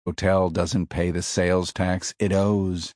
Hotel doesn't pay the sales tax it owes.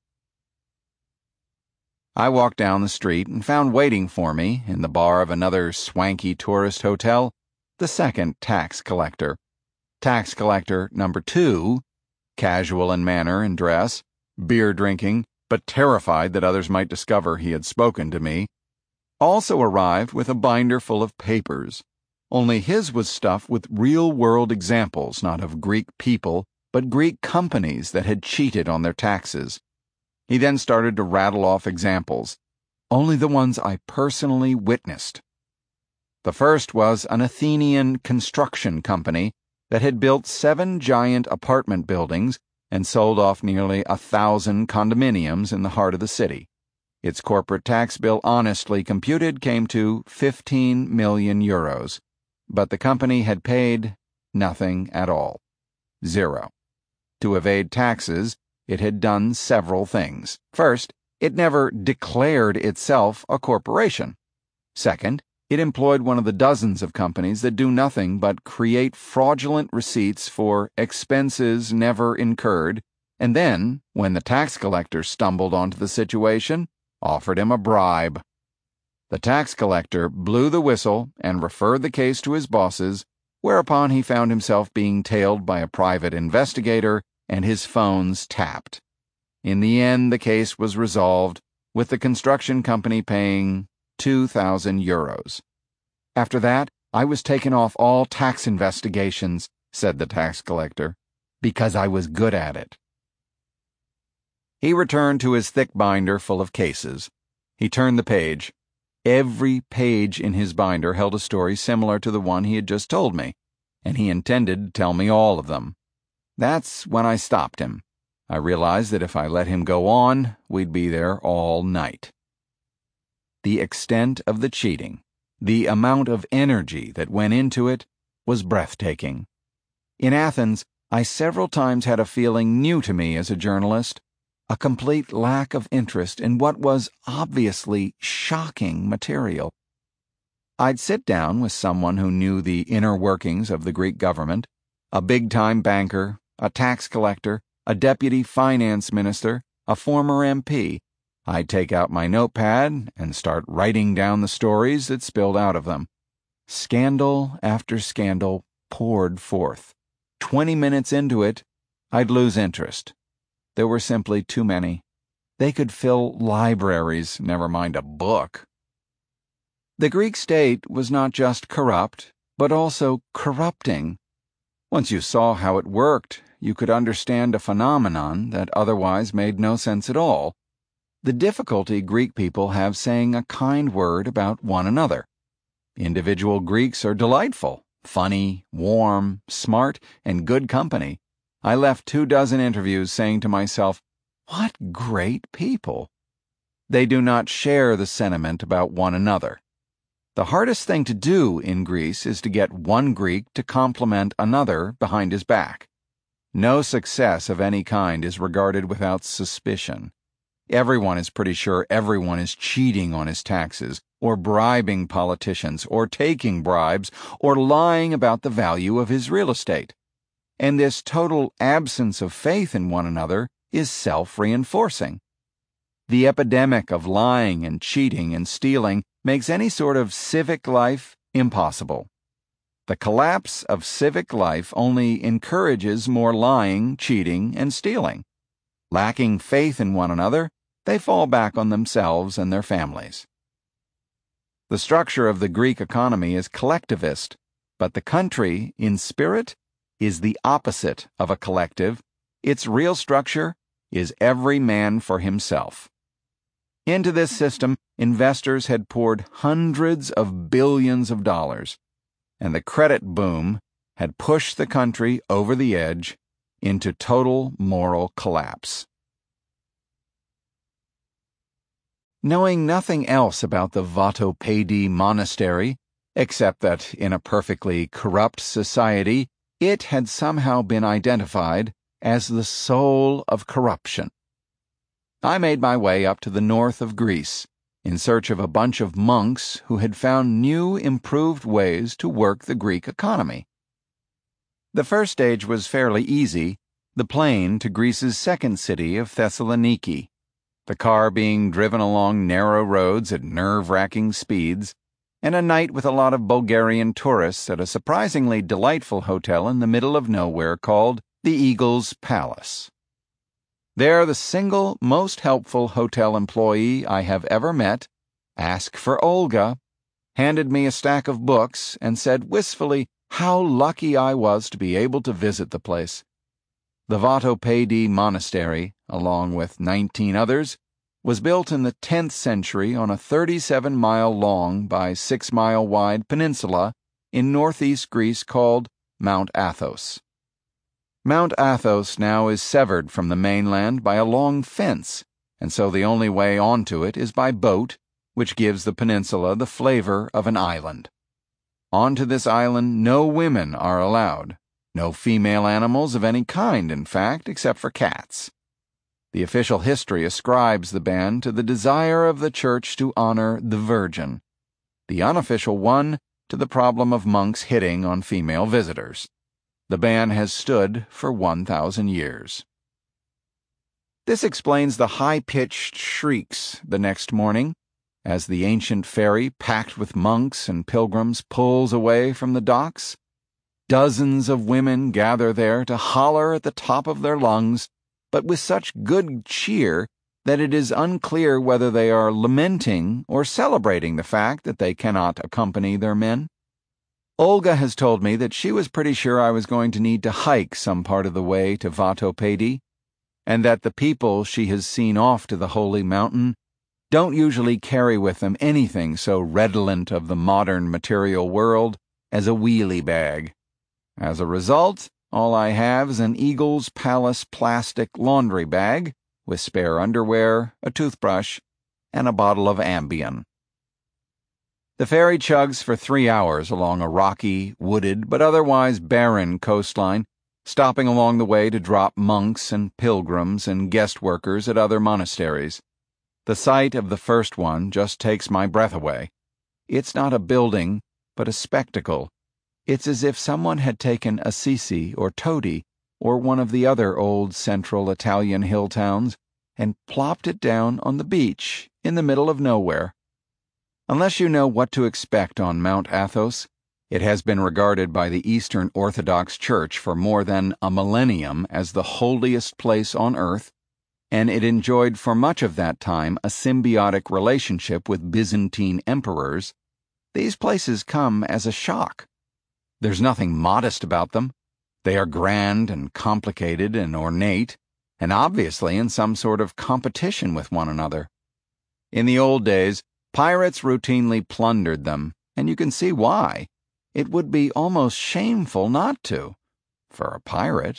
I walked down the street and found waiting for me, in the bar of another swanky tourist hotel, the second tax collector. Tax collector number 2, casual in manner and dress, beer drinking, but terrified that others might discover he had spoken to me, also arrived with a binder full of papers. Only his was stuffed with real-world examples, not of Greek people, but Greek companies that had cheated on their taxes. He then started to rattle off examples, only the ones I personally witnessed. The first was an Athenian construction company that had built 7 giant apartment buildings and sold off nearly 1,000 condominiums in the heart of the city. Its corporate tax bill, honestly computed, came to 15 million euros, but the company had paid nothing at all. 0. To evade taxes, it had done several things. First, it never declared itself a corporation. Second, it employed one of the dozens of companies that do nothing but create fraudulent receipts for expenses never incurred, and then, when the tax collector stumbled onto the situation, offered him a bribe. The tax collector blew the whistle and referred the case to his bosses, whereupon he found himself being tailed by a private investigator and his phones tapped. In the end, the case was resolved, with the construction company paying 2,000 euros. After that, I was taken off all tax investigations, said the tax collector, because I was good at it. He returned to his thick binder full of cases. He turned the page. Every page in his binder held a story similar to the one he had just told me, and he intended to tell me all of them. That's when I stopped him. I realized that if I let him go on, we'd be there all night. The extent of the cheating, the amount of energy that went into it, was breathtaking. In Athens, I several times had a feeling new to me as a journalist, a complete lack of interest in what was obviously shocking material. I'd sit down with someone who knew the inner workings of the Greek government, a big-time banker, a tax collector, a deputy finance minister, a former MP. I'd take out my notepad and start writing down the stories that spilled out of them. Scandal after scandal poured forth. 20 minutes into it, I'd lose interest. There were simply too many. They could fill libraries, never mind a book. The Greek state was not just corrupt, but also corrupting. Once you saw how it worked, you could understand a phenomenon that otherwise made no sense at all. The difficulty Greek people have saying a kind word about one another. Individual Greeks are delightful, funny, warm, smart, and good company. I left 24 interviews saying to myself, what great people. They do not share the sentiment about one another. The hardest thing to do in Greece is to get one Greek to compliment another behind his back. No success of any kind is regarded without suspicion. Everyone is pretty sure everyone is cheating on his taxes, or bribing politicians, or taking bribes, or lying about the value of his real estate. And this total absence of faith in one another is self-reinforcing. The epidemic of lying and cheating and stealing makes any sort of civic life impossible. The collapse of civic life only encourages more lying, cheating, and stealing. Lacking faith in one another, they fall back on themselves and their families. The structure of the Greek economy is collectivist, but the country, in spirit, is the opposite of a collective. Its real structure is every man for himself. Into this system, investors had poured hundreds of billions of dollars, and the credit boom had pushed the country over the edge into total moral collapse. Knowing nothing else about the Vatopedi monastery, except that in a perfectly corrupt society, it had somehow been identified as the soul of corruption. I made my way up to the north of Greece in search of a bunch of monks who had found new, improved ways to work the Greek economy. The first stage was fairly easy. the plane to Greece's second city of Thessaloniki, the car being driven along narrow roads at nerve-wracking speeds, and a night with a lot of Bulgarian tourists at a surprisingly delightful hotel in the middle of nowhere called the Eagle's Palace. There, the single most helpful hotel employee I have ever met, asked for Olga, handed me a stack of books, and said wistfully how lucky I was to be able to visit the place. The Vatopedi Monastery, along with 19 others, was built in the 10th century on a 37-mile-long by 6-mile-wide peninsula in northeast Greece called Mount Athos. Mount Athos now is severed from the mainland by a long fence, and so the only way onto it is by boat, which gives the peninsula the flavor of an island. Onto this island no women are allowed, no female animals of any kind, in fact, except for cats. The official history ascribes the ban to the desire of the church to honor the Virgin, the unofficial one to the problem of monks hitting on female visitors. The ban has stood for 1,000 years. This explains the high-pitched shrieks the next morning as the ancient ferry packed with monks and pilgrims pulls away from the docks. Dozens of women gather there to holler at the top of their lungs, but with such good cheer that it is unclear whether they are lamenting or celebrating the fact that they cannot accompany their men. Olga has told me that she was pretty sure I was going to need to hike some part of the way to Vatopedi, and that the people she has seen off to the holy mountain don't usually carry with them anything so redolent of the modern material world as a wheelie bag. As a result, all I have is an Eagle's Palace plastic laundry bag with spare underwear, a toothbrush, and a bottle of Ambien. The ferry chugs for 3 hours along a rocky, wooded, but otherwise barren coastline, stopping along the way to drop monks and pilgrims and guest workers at other monasteries. The sight of the first one just takes my breath away. It's not a building, but a spectacle. It's as if someone had taken Assisi or Todi or one of the other old central Italian hill towns and plopped it down on the beach in the middle of nowhere. Unless you know what to expect on Mount Athos, it has been regarded by the Eastern Orthodox Church for more than a millennium as the holiest place on earth, and it enjoyed for much of that time a symbiotic relationship with Byzantine emperors. These places come as a shock. There's nothing modest about them. They are grand and complicated and ornate, and obviously in some sort of competition with one another. In the old days, pirates routinely plundered them, and you can see why. It would be almost shameful not to, for a pirate.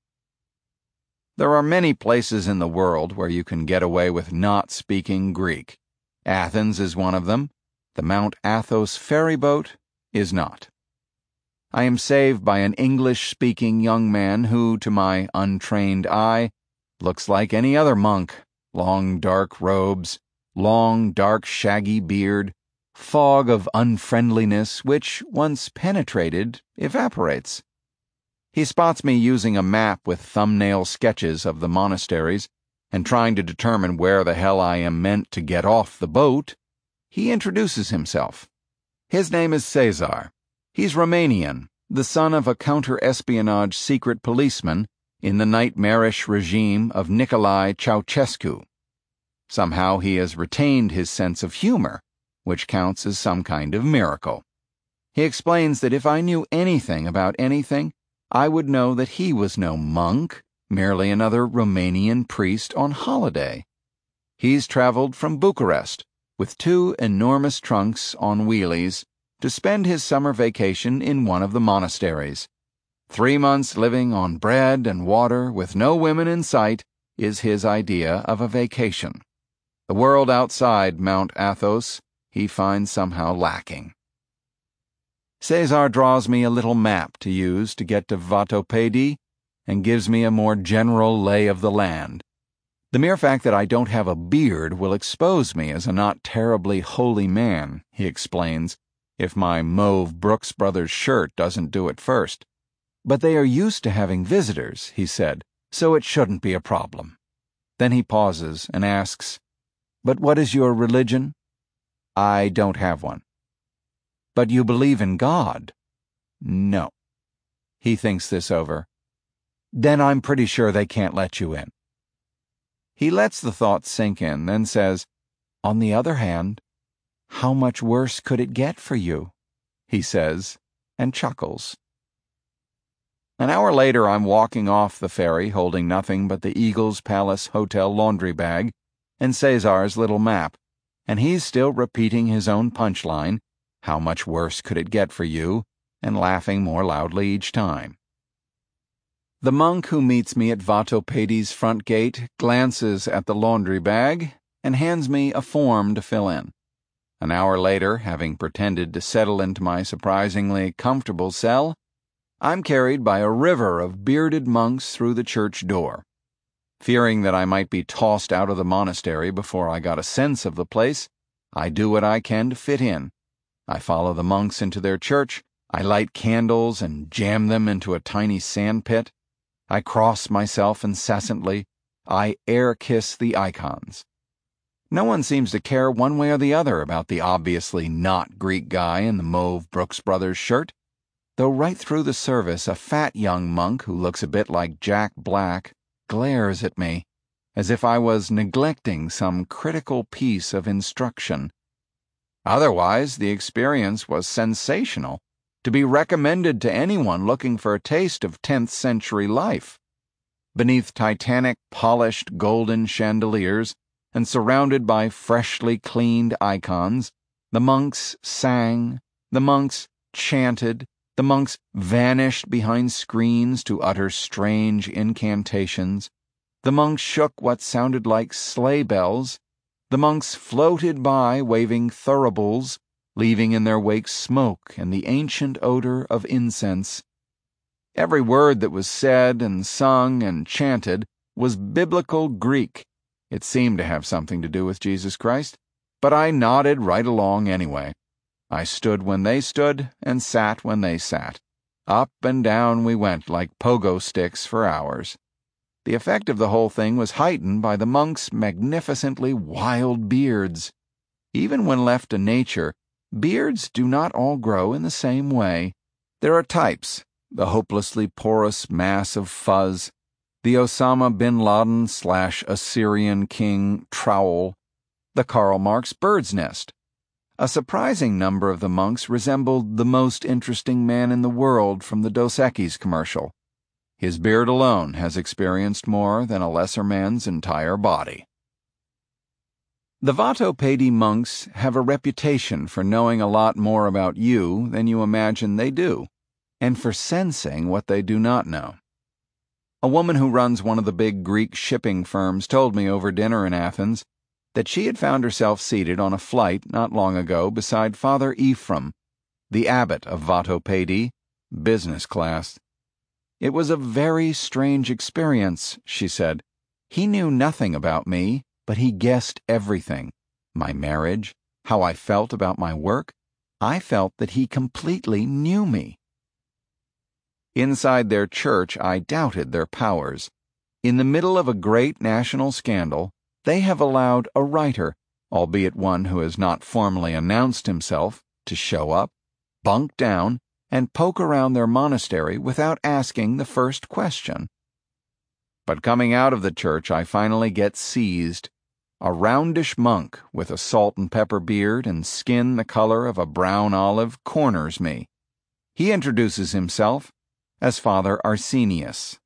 There are many places in the world where you can get away with not speaking Greek. Athens is one of them. The Mount Athos ferryboat is not. I am saved by an English-speaking young man who, to my untrained eye, looks like any other monk. Long dark robes, long dark shaggy beard, fog of unfriendliness which, once penetrated, evaporates. He spots me using a map with thumbnail sketches of the monasteries and trying to determine where the hell I am meant to get off the boat. He introduces himself. His name is Cesar. He's Romanian, the son of a counter-espionage secret policeman in the nightmarish regime of Nicolae Ceausescu. Somehow he has retained his sense of humor, which counts as some kind of miracle. He explains that if I knew anything about anything, I would know that he was no monk, merely another Romanian priest on holiday. He's traveled from Bucharest with 2 enormous trunks on wheelies to spend his summer vacation in one of the monasteries. 3 months living on bread and water with no women in sight is his idea of a vacation. The world outside Mount Athos he finds somehow lacking. Cesar draws me a little map to use to get to Vatopedi and gives me a more general lay of the land. The mere fact that I don't have a beard will expose me as a not terribly holy man, he explains, if my mauve Brooks Brothers shirt doesn't do it first. But they are used to having visitors, he said, so it shouldn't be a problem. Then he pauses and asks, "But what is your religion?" "I don't have one." "But you believe in God?" "No." He thinks this over. "Then I'm pretty sure they can't let you in." He lets the thought sink in, then says, "On the other hand, how much worse could it get for you?" he says, and chuckles. An hour later, I'm walking off the ferry holding nothing but the Eagles Palace Hotel laundry bag and Cesar's little map, and he's still repeating his own punchline, "How much worse could it get for you?" and laughing more loudly each time. The monk who meets me at Vatopedi's front gate glances at the laundry bag and hands me a form to fill in. An hour later, having pretended to settle into my surprisingly comfortable cell, I'm carried by a river of bearded monks through the church door. Fearing that I might be tossed out of the monastery before I got a sense of the place, I do what I can to fit in. I follow the monks into their church, I light candles and jam them into a tiny sandpit. I cross myself incessantly. I air-kiss the icons. No one seems to care one way or the other about the obviously not Greek guy in the mauve Brooks Brothers shirt, though right through the service a fat young monk who looks a bit like Jack Black glares at me, as if I was neglecting some critical piece of instruction. Otherwise, the experience was sensational, to be recommended to anyone looking for a taste of 10th century life. Beneath titanic, polished golden chandeliers and surrounded by freshly cleaned icons, the monks sang, the monks chanted, the monks vanished behind screens to utter strange incantations, the monks shook what sounded like sleigh bells, the monks floated by waving thuribles, leaving in their wake smoke and the ancient odor of incense. Every word that was said and sung and chanted was biblical Greek. It seemed to have something to do with Jesus Christ, but I nodded right along anyway. I stood when they stood and sat when they sat. Up and down we went like pogo sticks for hours. The effect of the whole thing was heightened by the monks' magnificently wild beards. Even when left to nature, beards do not all grow in the same way. There are types, the hopelessly porous mass of fuzz, the Osama bin Laden / Assyrian king trowel, the Karl Marx bird's nest. A surprising number of the monks resembled the most interesting man in the world from the Dos Equis commercial. His beard alone has experienced more than a lesser man's entire body. The Vatopedi monks have a reputation for knowing a lot more about you than you imagine they do, and for sensing what they do not know. A woman who runs one of the big Greek shipping firms told me over dinner in Athens that she had found herself seated on a flight not long ago beside Father Ephraim, the abbot of Vatopedi, business class. "It was a very strange experience," she said. "He knew nothing about me, but he guessed everything. My marriage, how I felt about my work. I felt that he completely knew me." Inside their church, I doubted their powers. In the middle of a great national scandal, they have allowed a writer, albeit one who has not formally announced himself, to show up, bunk down, and poke around their monastery without asking the first question. But coming out of the church, I finally get seized. A roundish monk with a salt and pepper beard and skin the color of a brown olive corners me. He introduces himself as Father Arsenius.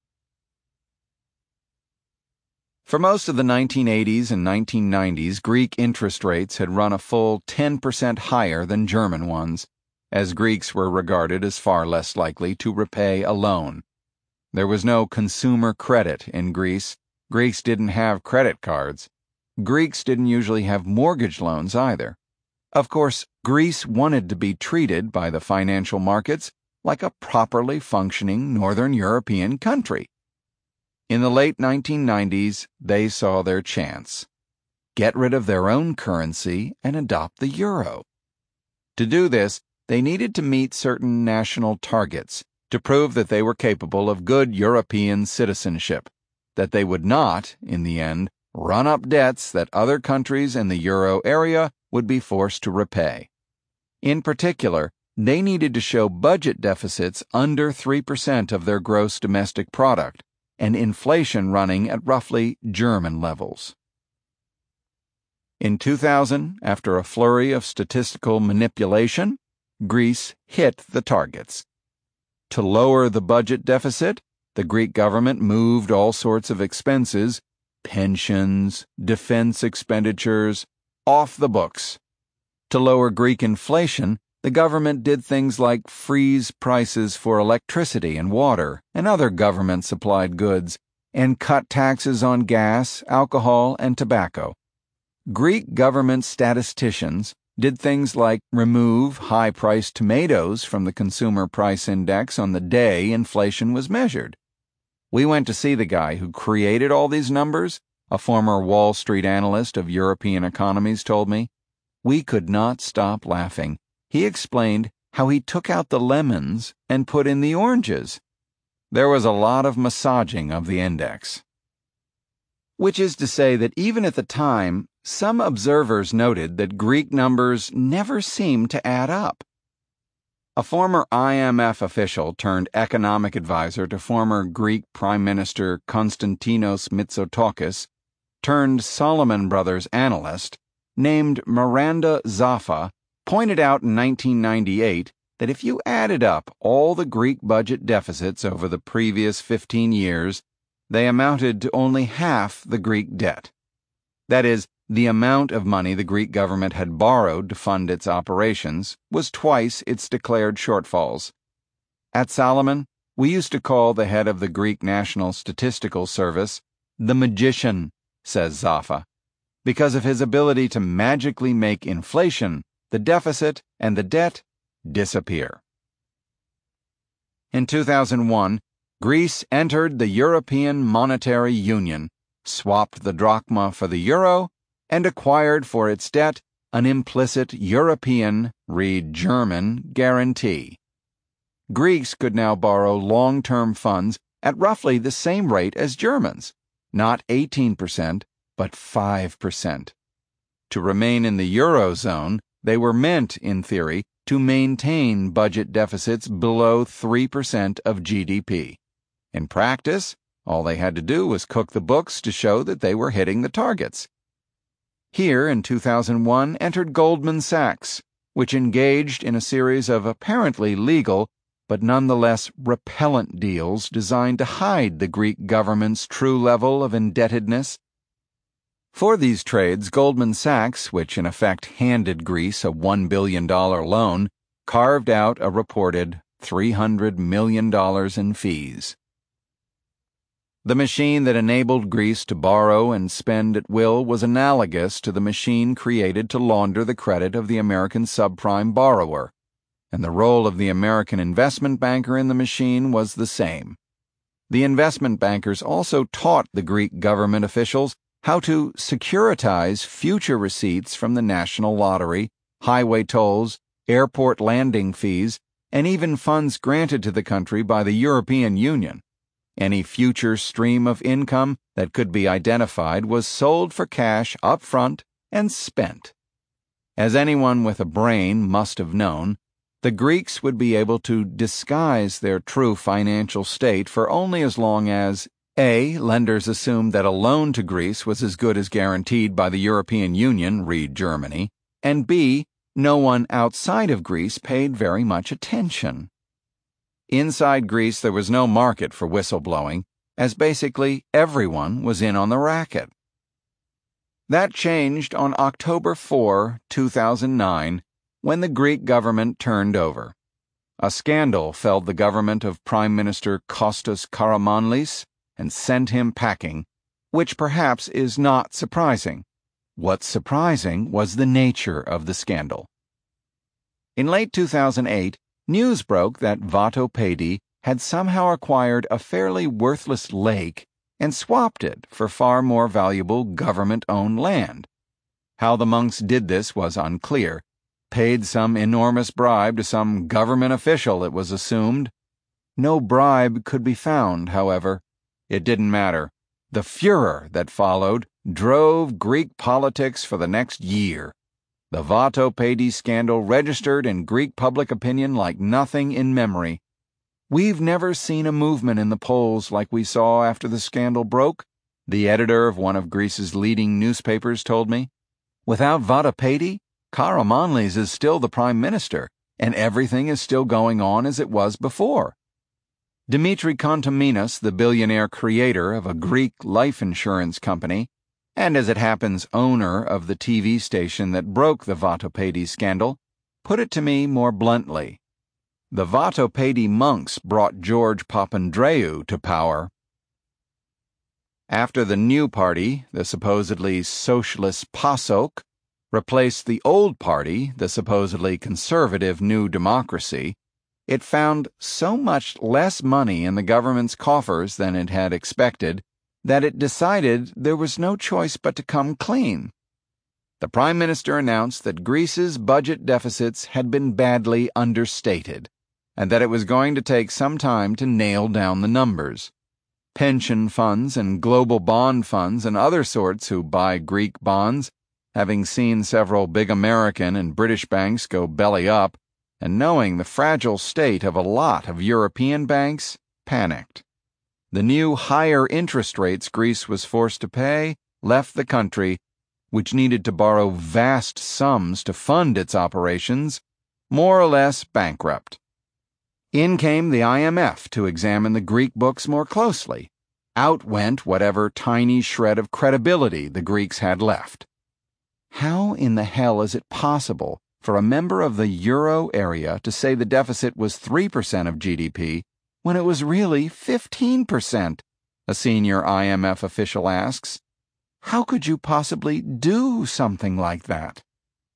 For most of the 1980s and 1990s, Greek interest rates had run a full 10% higher than German ones, as Greeks were regarded as far less likely to repay a loan. There was no consumer credit in Greece. Greeks didn't have credit cards. Greeks didn't usually have mortgage loans either. Of course, Greece wanted to be treated by the financial markets like a properly functioning Northern European country. In the late 1990s, they saw their chance. Get rid of their own currency and adopt the euro. To do this, they needed to meet certain national targets to prove that they were capable of good European citizenship, that they would not, in the end, run up debts that other countries in the euro area would be forced to repay. In particular, they needed to show budget deficits under 3% of their gross domestic product and inflation running at roughly German levels. In 2000, after a flurry of statistical manipulation, Greece hit the targets. To lower the budget deficit, the Greek government moved all sorts of expenses, pensions, defense expenditures, off the books. To lower Greek inflation, the government did things like freeze prices for electricity and water and other government-supplied goods and cut taxes on gas, alcohol, and tobacco. Greek government statisticians did things like remove high-priced tomatoes from the consumer price index on the day inflation was measured. We went to see the guy who created all these numbers, a former Wall Street analyst of European economies told me. We could not stop laughing. He explained how he took out the lemons and put in the oranges. There was a lot of massaging of the index. Which is to say that even at the time, some observers noted that Greek numbers never seemed to add up. A former IMF official turned economic advisor to former Greek Prime Minister Konstantinos Mitsotakis turned Salomon Brothers analyst named Miranda Zaffa pointed out in 1998 that if you added up all the Greek budget deficits over the previous 15 years, they amounted to only half the Greek debt. That is, the amount of money the Greek government had borrowed to fund its operations was twice its declared shortfalls. At Salomon, we used to call the head of the Greek National Statistical Service the magician, says Zaffa, because of his ability to magically make inflation, the deficit, and the debt disappear. In 2001, Greece entered the European Monetary Union, swapped the drachma for the euro, and acquired for its debt an implicit European, read German, guarantee. Greeks could now borrow long-term funds at roughly the same rate as Germans, not 18%, but 5%. To remain in the Eurozone, they were meant, in theory, to maintain budget deficits below 3% of GDP. In practice, all they had to do was cook the books to show that they were hitting the targets. Here, in 2001, entered Goldman Sachs, which engaged in a series of apparently legal but nonetheless repellent deals designed to hide the Greek government's true level of indebtedness. For these trades, Goldman Sachs, which in effect handed Greece a $1 billion loan, carved out a reported $300 million in fees. The machine that enabled Greece to borrow and spend at will was analogous to the machine created to launder the credit of the American subprime borrower, and the role of the American investment banker in the machine was the same. The investment bankers also taught the Greek government officials how to securitize future receipts from the national lottery, highway tolls, airport landing fees, and even funds granted to the country by the European Union. Any future stream of income that could be identified was sold for cash up front and spent. As anyone with a brain must have known, the Greeks would be able to disguise their true financial state for only as long as A. Lenders assumed that a loan to Greece was as good as guaranteed by the European Union, read Germany, and B. No one outside of Greece paid very much attention. Inside Greece, there was no market for whistleblowing, as basically everyone was in on the racket. That changed on October 4, 2009, when the Greek government turned over. A scandal felled the government of Prime Minister Kostas Karamanlis and sent him packing, which perhaps is not surprising. What's surprising was the nature of the scandal. In late 2008, news broke that Vato Pedi had somehow acquired a fairly worthless lake and swapped it for far more valuable government-owned land. How the monks did this was unclear. Paid some enormous bribe to some government official, it was assumed. No bribe could be found, however. It didn't matter. The furor that followed drove Greek politics for the next year. The Vatopedi scandal registered in Greek public opinion like nothing in memory. "We've never seen a movement in the polls like we saw after the scandal broke," the editor of one of Greece's leading newspapers told me. "Without Vatopedi, Karamanlis is still the prime minister, and everything is still going on as it was before." Dimitri Kontominas, the billionaire creator of a Greek life insurance company, and as it happens owner of the TV station that broke the Vatopedi scandal, put it to me more bluntly. The Vatopedi monks brought George Papandreou to power. After the new party, the supposedly socialist PASOK, replaced the old party, the supposedly conservative New Democracy, it found so much less money in the government's coffers than it had expected that it decided there was no choice but to come clean. The Prime Minister announced that Greece's budget deficits had been badly understated, and that it was going to take some time to nail down the numbers. Pension funds and global bond funds and other sorts who buy Greek bonds, having seen several big American and British banks go belly up, and knowing the fragile state of a lot of European banks, panicked. The new higher interest rates Greece was forced to pay left the country, which needed to borrow vast sums to fund its operations, more or less bankrupt. In came the IMF to examine the Greek books more closely. Out went whatever tiny shred of credibility the Greeks had left. How in the hell is it possible for a member of the euro area to say the deficit was 3% of GDP when it was really 15%? A senior IMF official asks. How could you possibly do something like that?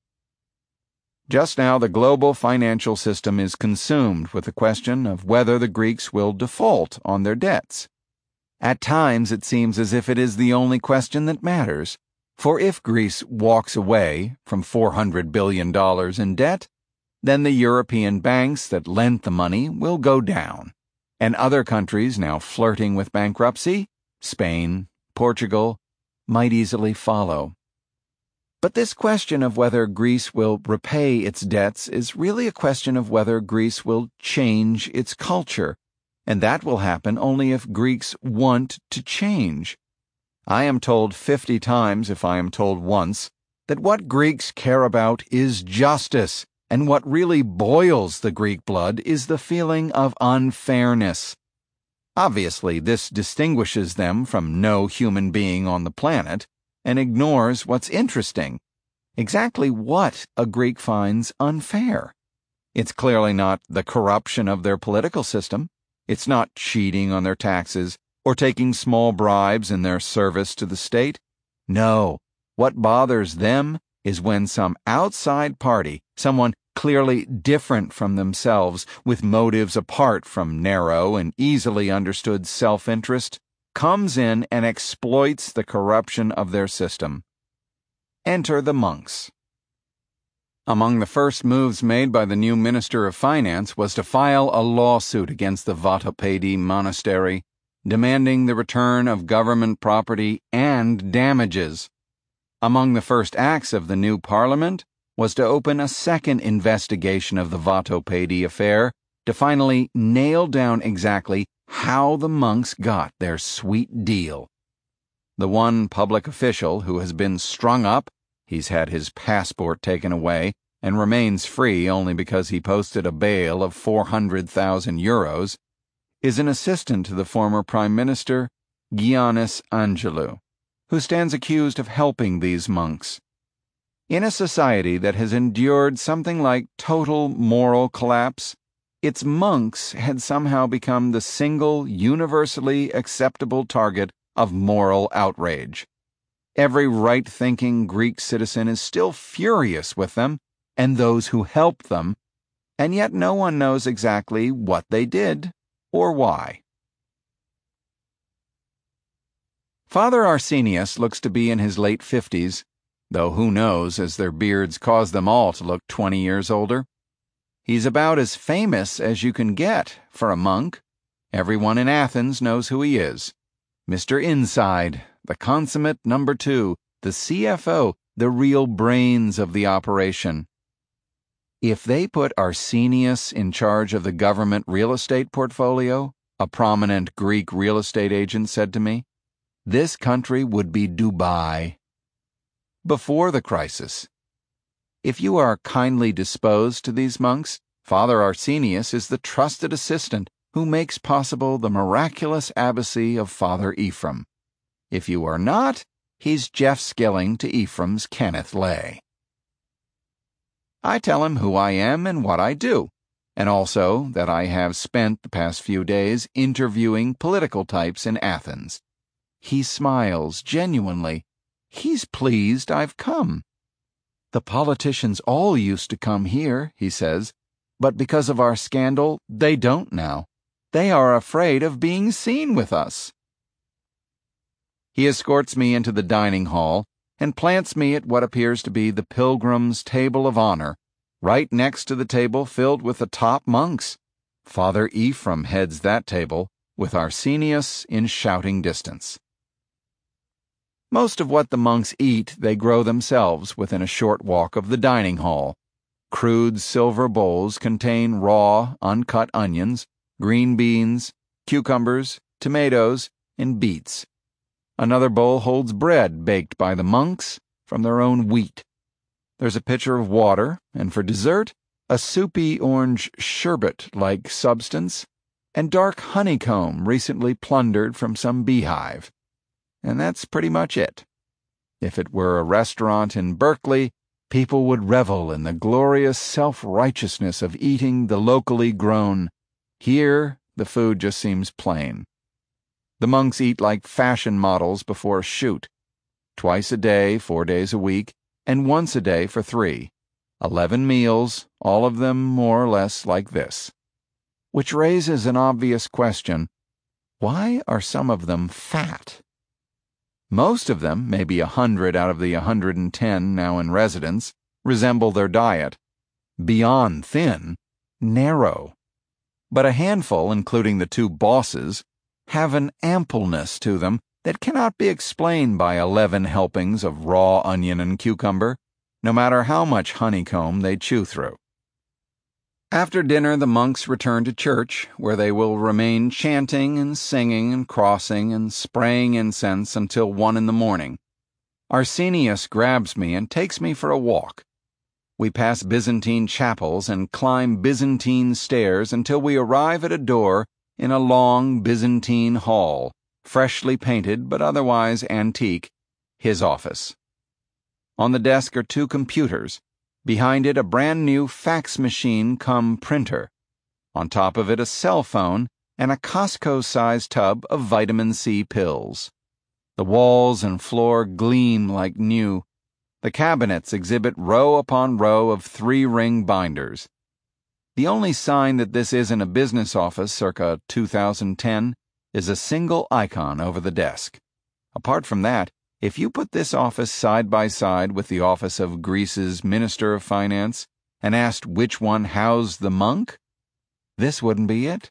Just now, the global financial system is consumed with the question of whether the Greeks will default on their debts. At times, it seems as if it is the only question that matters, for if Greece walks away from $400 billion in debt, then the European banks that lent the money will go down, and other countries now flirting with bankruptcy, Spain, Portugal, might easily follow. But this question of whether Greece will repay its debts is really a question of whether Greece will change its culture, and that will happen only if Greeks want to change. I am told 50 times, if I am told once, that what Greeks care about is justice, and what really boils the Greek blood is the feeling of unfairness. Obviously, this distinguishes them from no human being on the planet, and ignores what's interesting. Exactly what a Greek finds unfair. It's clearly not the corruption of their political system. It's not cheating on their taxes or taking small bribes in their service to the state. No, what bothers them is when some outside party, someone clearly different from themselves, with motives apart from narrow and easily understood self-interest, comes in and exploits the corruption of their system. Enter the monks. Among the first moves made by the new Minister of Finance was to file a lawsuit against the Vatopedi monastery, demanding the return of government property and damages. Among the first acts of the new parliament was to open a second investigation of the Vatopedi affair to finally nail down exactly how the monks got their sweet deal. The one public official who has been strung up, he's had his passport taken away, and remains free only because he posted a bail of 400,000 euros, is an assistant to the former Prime Minister, Giannis Angelou, who stands accused of helping these monks. In a society that has endured something like total moral collapse, its monks had somehow become the single universally acceptable target of moral outrage. Every right-thinking Greek citizen is still furious with them and those who helped them, and yet no one knows exactly what they did or why. Father Arsenius looks to be in his late 50s, though who knows, as their beards cause them all to look 20 years older. He's about as famous as you can get for a monk, Everyone in Athens knows who he is. Mr. Inside, the consummate number 2, the CFO, the real brains of the operation. If they put Arsenius in charge of the government real estate portfolio, a prominent Greek real estate agent said to me, this country would be Dubai. Before the crisis. If you are kindly disposed to these monks, Father Arsenius is the trusted assistant who makes possible the miraculous abbacy of Father Ephraim. If you are not, he's Jeff Skilling to Ephraim's Kenneth Lay. I tell him who I am and what I do, and also that I have spent the past few days interviewing political types in Athens. He smiles genuinely. He's pleased I've come. The politicians all used to come here, he says, but because of our scandal, they don't now. They are afraid of being seen with us. He escorts me into the dining hall and plants me at what appears to be the pilgrim's table of honor, right next to the table filled with the top monks. Father Ephraim heads that table, with Arsenius in shouting distance. Most of what the monks eat they grow themselves within a short walk of the dining hall. Crude silver bowls contain raw, uncut onions, green beans, cucumbers, tomatoes, and beets. Another bowl holds bread baked by the monks from their own wheat. There's a pitcher of water, and for dessert, a soupy orange sherbet-like substance, and dark honeycomb recently plundered from some beehive. And that's pretty much it. If it were a restaurant in Berkeley, people would revel in the glorious self-righteousness of eating the locally grown. Here, the food just seems plain. The monks eat like fashion models before a shoot. Twice a day, 4 days a week, and once a day for 3. 11 meals, all of them more or less like this. Which raises an obvious question. Why are some of them fat? Most of them, maybe 100 out of the 110 now in residence, resemble their diet. Beyond thin, narrow. But a handful, including the 2 bosses, have an ampleness to them that cannot be explained by 11 helpings of raw onion and cucumber, no matter how much honeycomb they chew through. After dinner, the monks return to church, where they will remain chanting and singing and crossing and spraying incense until 1 in the morning. Arsenius grabs me and takes me for a walk. We pass Byzantine chapels and climb Byzantine stairs until we arrive at a door in a long Byzantine hall, freshly painted but otherwise antique, his office. On the desk are 2 computers. Behind it, a brand-new fax machine cum printer. On top of it, a cell phone and a Costco-sized tub of vitamin C pills. The walls and floor gleam like new. The cabinets exhibit row upon row of 3-ring binders. The only sign that this isn't a business office circa 2010 is a single icon over the desk. Apart from that, if you put this office side by side with the office of Greece's Minister of Finance and asked which one housed the monk, this wouldn't be it.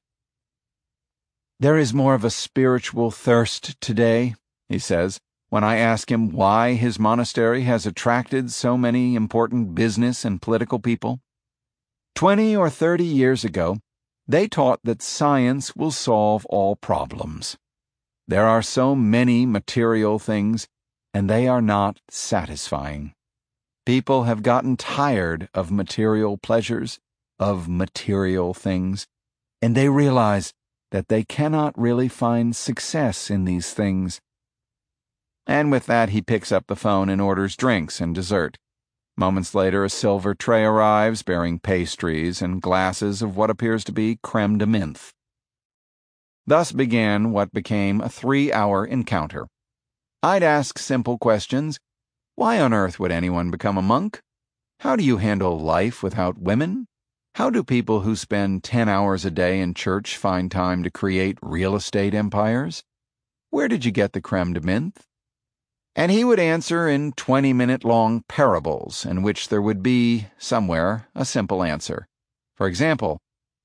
There is more of a spiritual thirst today, he says, when I ask him why his monastery has attracted so many important business and political people. 20 or 30 years ago, they taught that science will solve all problems. There are so many material things, and they are not satisfying. People have gotten tired of material pleasures, of material things, and they realize that they cannot really find success in these things. And with that, he picks up the phone and orders drinks and dessert. Moments later, a silver tray arrives bearing pastries and glasses of what appears to be creme de menthe. Thus began what became a 3-hour encounter. I'd ask simple questions. Why on earth would anyone become a monk? How do you handle life without women? How do people who spend 10 hours a day in church find time to create real estate empires? Where did you get the creme de menthe? And he would answer in 20-minute-long parables in which there would be, somewhere, a simple answer. For example,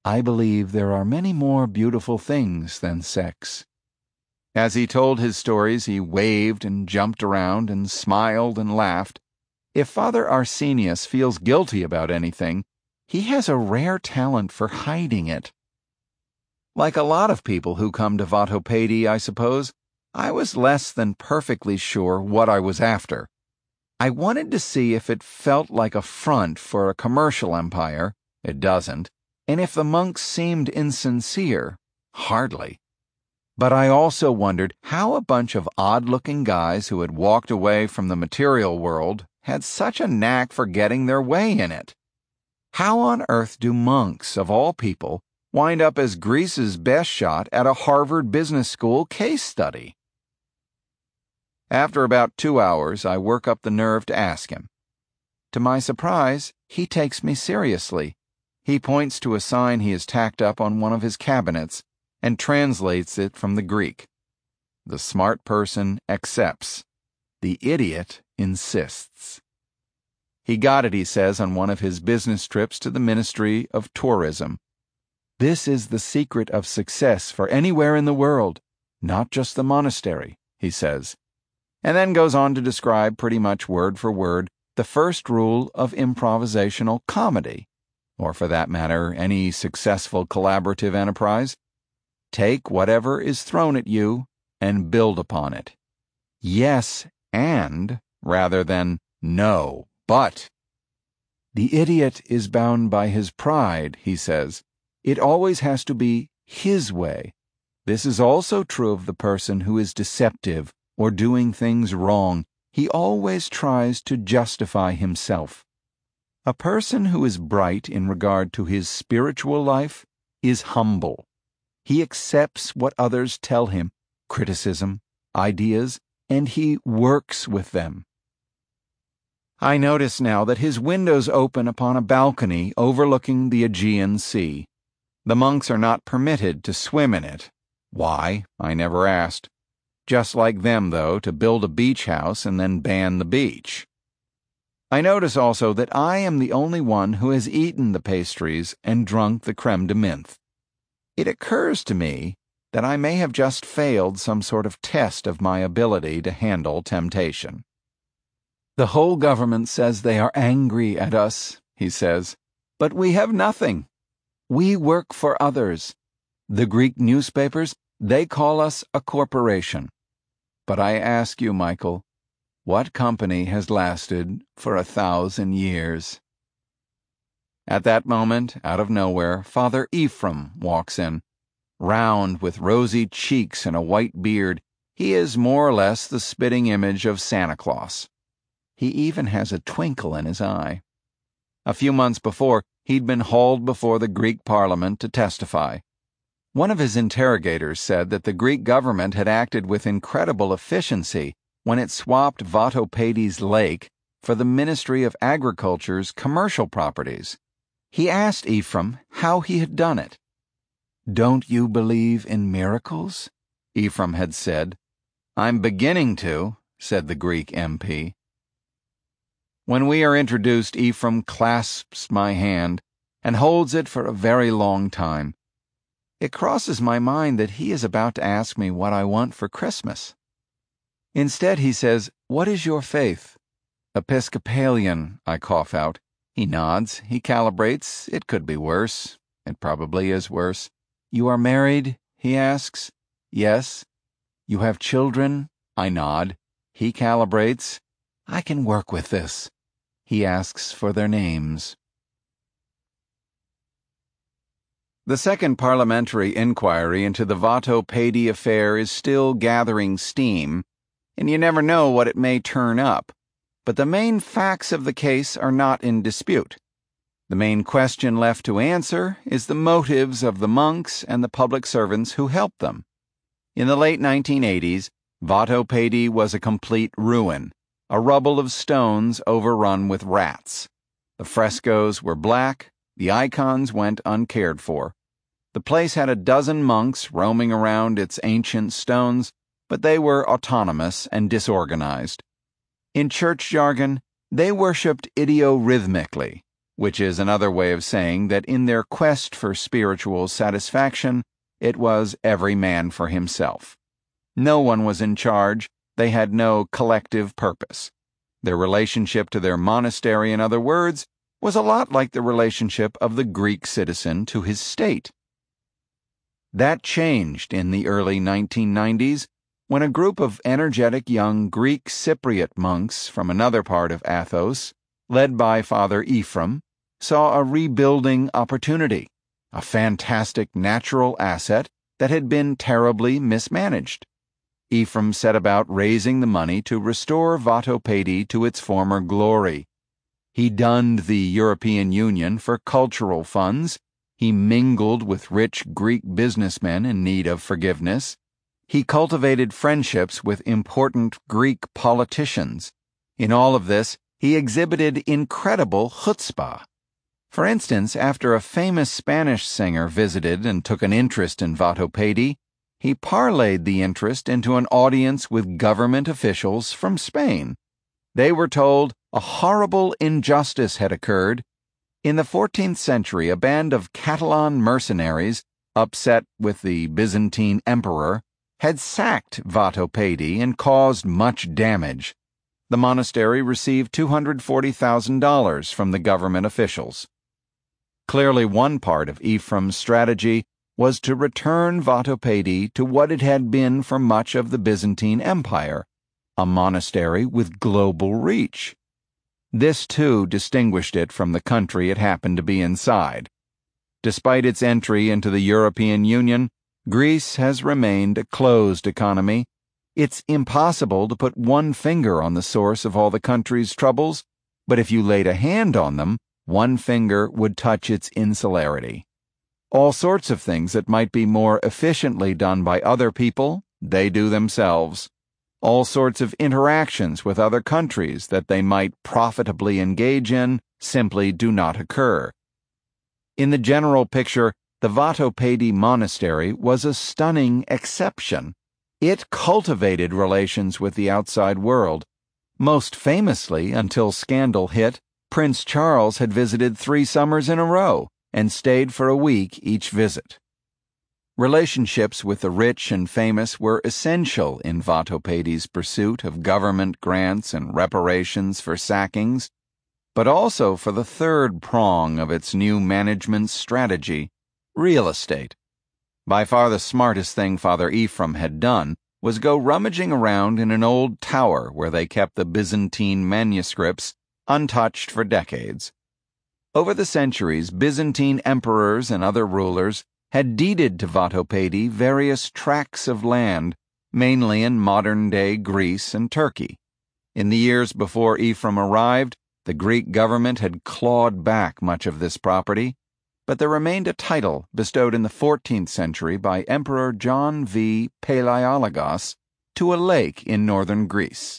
I believe there are many more beautiful things than sex." As he told his stories, he waved and jumped around and smiled and laughed. If Father Arsenius feels guilty about anything, he has a rare talent for hiding it. Like a lot of people who come to Vatopedi, I suppose, I was less than perfectly sure what I was after. I wanted to see if it felt like a front for a commercial empire. It doesn't. And if the monks seemed insincere. Hardly. But I also wondered how a bunch of odd-looking guys who had walked away from the material world had such a knack for getting their way in it. How on earth do monks, of all people, wind up as Greece's best shot at a Harvard Business School case study? After about 2 hours, I work up the nerve to ask him. To my surprise, he takes me seriously. He points to a sign he has tacked up on one of his cabinets and translates it from the Greek. The smart person accepts. The idiot insists. He got it, he says, on one of his business trips to the Ministry of Tourism. This is the secret of success for anywhere in the world, not just the monastery, he says, and then goes on to describe pretty much word for word the first rule of improvisational comedy, or for that matter, any successful collaborative enterprise. Take whatever is thrown at you and build upon it. Yes, and rather than no, but. The idiot is bound by his pride, he says. It always has to be his way. This is also true of the person who is deceptive or doing things wrong. He always tries to justify himself. A person who is bright in regard to his spiritual life is humble. He accepts what others tell him, criticism, ideas, and he works with them. I notice now that his windows open upon a balcony overlooking the Aegean Sea. The monks are not permitted to swim in it. Why? I never asked. Just like them, though, to build a beach house and then ban the beach. I notice also that I am the only one who has eaten the pastries and drunk the creme de menthe. It occurs to me that I may have just failed some sort of test of my ability to handle temptation. The whole government says they are angry at us, he says, but we have nothing. We work for others. The Greek newspapers, they call us a corporation. But I ask you, Michael, what company has lasted for 1,000 years? At that moment, out of nowhere, Father Ephraim walks in. Round, with rosy cheeks and a white beard, he is more or less the spitting image of Santa Claus. He even has a twinkle in his eye. A few months before, he'd been hauled before the Greek Parliament to testify. One of his interrogators said that the Greek government had acted with incredible efficiency when it swapped Vatopedi's lake for the Ministry of Agriculture's commercial properties. He asked Ephraim how he had done it. "Don't you believe in miracles?" Ephraim had said. "I'm beginning to," said the Greek MP. When we are introduced, Ephraim clasps my hand and holds it for a very long time. It crosses my mind that he is about to ask me what I want for Christmas. Instead, he says, "What is your faith?" "Episcopalian," I cough out. He nods, he calibrates. It could be worse. It probably is worse. "You are married?" he asks. "Yes." "You have children?" I nod. He calibrates. I can work with this. He asks for their names. The second parliamentary inquiry into the Vatopedi affair is still gathering steam, and you never know what it may turn up. But the main facts of the case are not in dispute. The main question left to answer is the motives of the monks and the public servants who helped them. In the late 1980s, Vatopedi was a complete ruin, a rubble of stones overrun with rats. The frescoes were black, the icons went uncared for. The place had a dozen monks roaming around its ancient stones, but they were autonomous and disorganized. In church jargon, they worshipped idiorhythmically. which is another way of saying that in their quest for spiritual satisfaction, it was every man for himself. No one was in charge. They had no collective purpose. Their relationship to their monastery, in other words, was a lot like the relationship of the Greek citizen to his state. That changed in the early 1990s when a group of energetic young Greek Cypriot monks from another part of Athos, led by Father Ephraim, saw a rebuilding opportunity, a fantastic natural asset that had been terribly mismanaged. Ephraim set about raising the money to restore Vatopedi to its former glory. He dunned the European Union for cultural funds. He mingled with rich Greek businessmen in need of forgiveness. He cultivated friendships with important Greek politicians. In all of this, he exhibited incredible chutzpah. For instance, after a famous Spanish singer visited and took an interest in Vatopedi, he parlayed the interest into an audience with government officials from Spain. They were told a horrible injustice had occurred. In the 14th century, a band of Catalan mercenaries, upset with the Byzantine emperor, had sacked Vatopedi and caused much damage. The monastery received $240,000 from the government officials. Clearly, one part of Ephraim's strategy was to return Vatopedi to what it had been for much of the Byzantine Empire, a monastery with global reach. This, too, distinguished it from the country it happened to be inside. Despite its entry into the European Union, Greece has remained a closed economy. It's impossible to put one finger on the source of all the country's troubles, but if you laid a hand on them, one finger would touch its insularity. All sorts of things that might be more efficiently done by other people, they do themselves. All sorts of interactions with other countries that they might profitably engage in simply do not occur. In the general picture, the Vatopedi monastery was a stunning exception. It cultivated relations with the outside world. Most famously, until scandal hit, Prince Charles had visited 3 summers in a row and stayed for a week each visit. Relationships with the rich and famous were essential in Vatopedi's pursuit of government grants and reparations for sackings, but also for the third prong of its new management strategy, real estate. By far the smartest thing Father Ephraim had done was go rummaging around in an old tower where they kept the Byzantine manuscripts untouched for decades. Over the centuries, Byzantine emperors and other rulers had deeded to Vatopedi various tracts of land, mainly in modern-day Greece and Turkey. In the years before Ephraim arrived, the Greek government had clawed back much of this property, but there remained a title bestowed in the 14th century by Emperor John V. Palaiologos to a lake in northern Greece.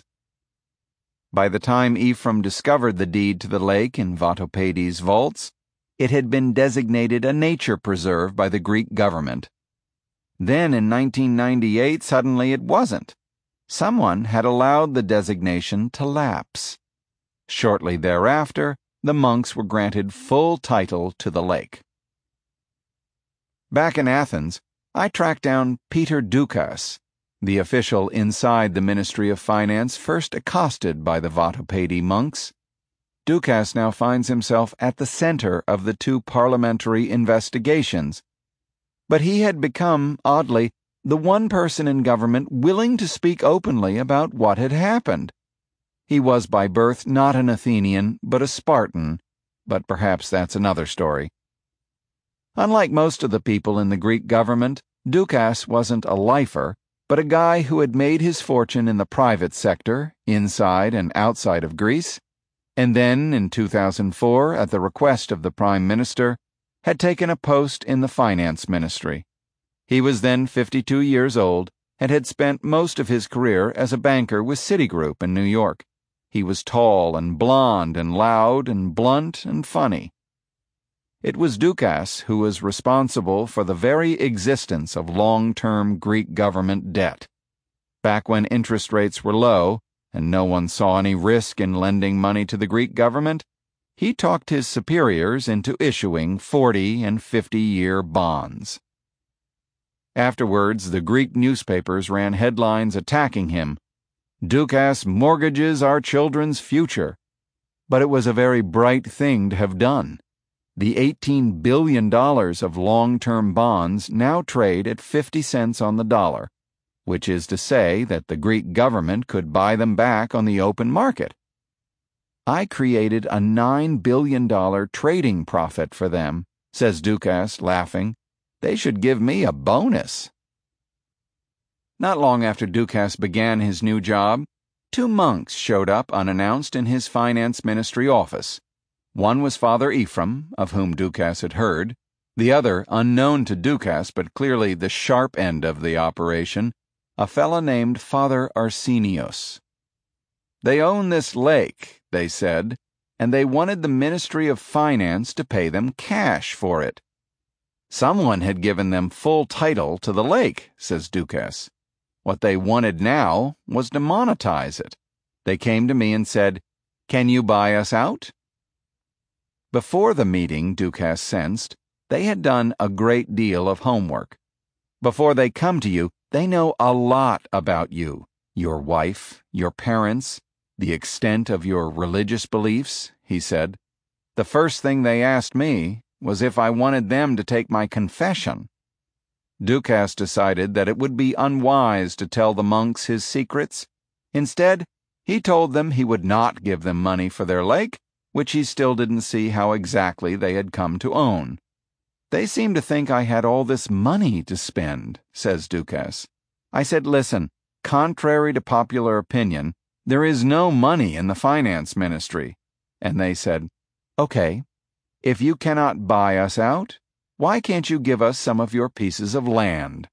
By the time Ephraim discovered the deed to the lake in Vatopedi's vaults, it had been designated a nature preserve by the Greek government. Then in 1998, suddenly it wasn't. Someone had allowed the designation to lapse. Shortly thereafter, the monks were granted full title to the lake. Back in Athens, I tracked down Peter Doukas, the official inside the Ministry of Finance first accosted by the Vatopedi monks. Doukas now finds himself at the center of the 2 parliamentary investigations, but he had become, oddly, the one person in government willing to speak openly about what had happened. He was by birth not an Athenian, but a Spartan, but perhaps that's another story. Unlike most of the people in the Greek government, Doukas wasn't a lifer, but a guy who had made his fortune in the private sector, inside and outside of Greece, and then, in 2004, at the request of the Prime Minister, had taken a post in the Finance Ministry. He was then 52 years old and had spent most of his career as a banker with Citigroup in New York. He was tall and blond and loud and blunt and funny. It was Doukas who was responsible for the very existence of long-term Greek government debt. Back when interest rates were low, and no one saw any risk in lending money to the Greek government, he talked his superiors into issuing 40 and 50-year bonds. Afterwards, the Greek newspapers ran headlines attacking him. "Dukas mortgages our children's future." But it was a very bright thing to have done. The $18 billion of long-term bonds now trade at 50 cents on the dollar, which is to say that the Greek government could buy them back on the open market. "I created a $9 billion trading profit for them," says Dukas, laughing. "They should give me a bonus." Not long after Dukas began his new job, 2 monks showed up unannounced in his finance ministry office. One was Father Ephraim, of whom Dukas had heard. The other, unknown to Dukas but clearly the sharp end of the operation, a fellow named Father Arsenios. "They own this lake," they said, "and they wanted the Ministry of Finance to pay them cash for it." "Someone had given them full title to the lake," says Dukas. "What they wanted now was to monetize it. They came to me and said, 'Can you buy us out?'" Before the meeting, Dukas sensed, they had done a great deal of homework. Before they come to you, they know a lot about you, your wife, your parents, the extent of your religious beliefs, he said. "The first thing they asked me was if I wanted them to take my confession." Dukas decided that it would be unwise to tell the monks his secrets. Instead, he told them he would not give them money for their lake, which he still didn't see how exactly they had come to own. "They seemed to think I had all this money to spend," says Dukas. "I said, 'Listen, contrary to popular opinion, there is no money in the finance ministry.' And they said, 'Okay, if you cannot buy us out, why can't you give us some of your pieces of land?'"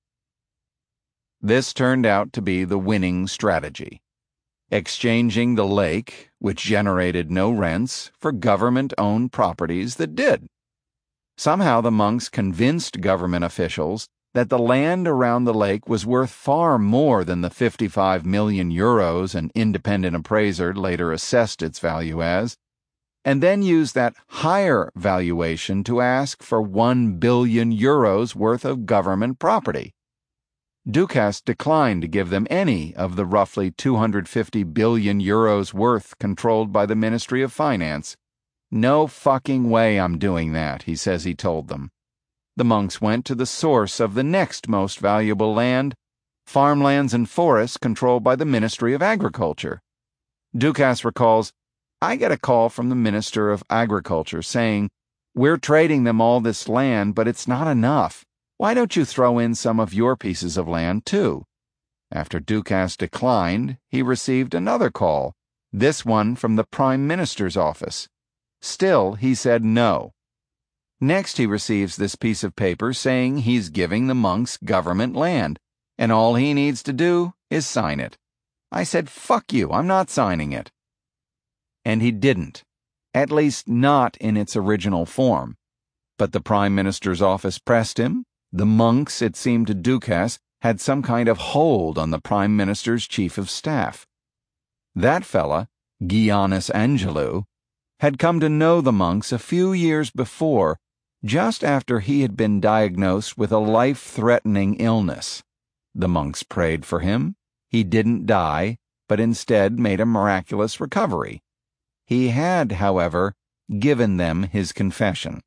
This turned out to be the winning strategy. Exchanging the lake, which generated no rents, for government-owned properties that did. Somehow the monks convinced government officials that the land around the lake was worth far more than the 55 million euros an independent appraiser later assessed its value as, and then used that higher valuation to ask for 1 billion euros worth of government property. Dukas declined to give them any of the roughly 250 billion euros worth controlled by the Ministry of Finance. "No fucking way I'm doing that," he says he told them. The monks went to the source of the next most valuable land, farmlands and forests controlled by the Ministry of Agriculture. Dukas recalls, "I get a call from the Minister of Agriculture saying, 'We're trading them all this land, but it's not enough. Why don't you throw in some of your pieces of land, too?' After Dukas declined, he received another call, this one from the Prime Minister's office. Still, he said no. Next, he receives this piece of paper saying he's giving the monks government land, and all he needs to do is sign it. I said, 'Fuck you, I'm not signing it.' And he didn't, at least not in its original form. But the Prime Minister's office pressed him. The monks, it seemed to Dukas, had some kind of hold on the Prime Minister's chief of staff. That fella, Giannis Angelou, had come to know the monks a few years before, just after he had been diagnosed with a life-threatening illness. The monks prayed for him. He didn't die, but instead made a miraculous recovery. He had, however, given them his confession.